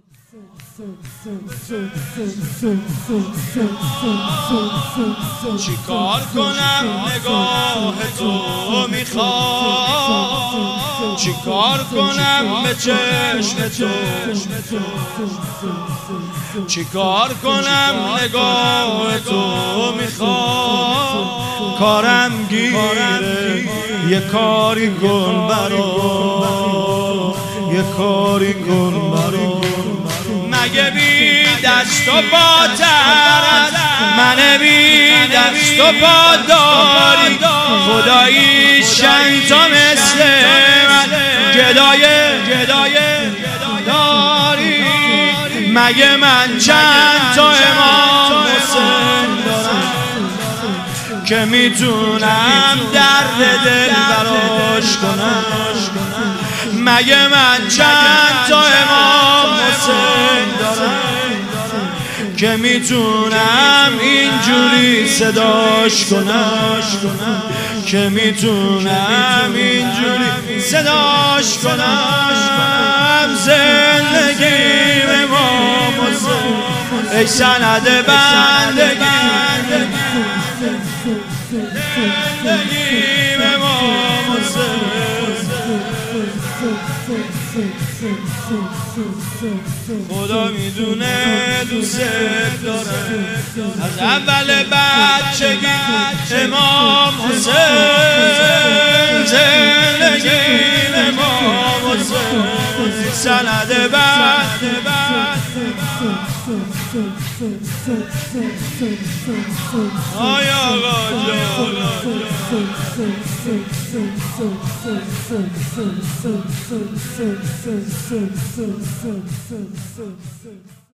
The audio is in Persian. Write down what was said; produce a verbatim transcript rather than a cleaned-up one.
چیکار کنم نگاه تو میخواد، چیکار کنم به چشم تو، چیکار کنم نگاه تو میخواد. کارم گیره یه کاری کن برام، یه کاری کن برام. مگه بی دست و پا تر من بی دست و پا داری، خدایی شن تا مثل من گدای گدای داری. مگه من چند تا امام حسین دارم که میتونم درد دل براش کنم؟ مگه من چند تا امام حسین دارم که میتونم اینجوری صداش کنم، که میتونم اینجوری صداش کنم؟ زندگی امام حسین ای سند بندگی، زندگی امام حسین. خدا میدونه دوست داره از اول بچگی امام حسین، زندگی امام حسین سند بعد آی آقا جان.